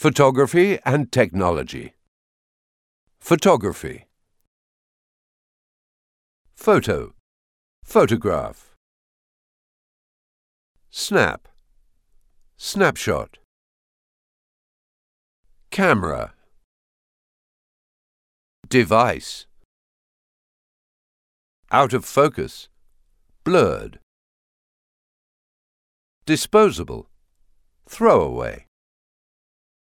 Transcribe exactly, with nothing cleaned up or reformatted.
Photography and technology. Photography. Photo, photograph. Snap, snapshot. Camera. Device. Out of focus, blurred. Disposable, throwaway.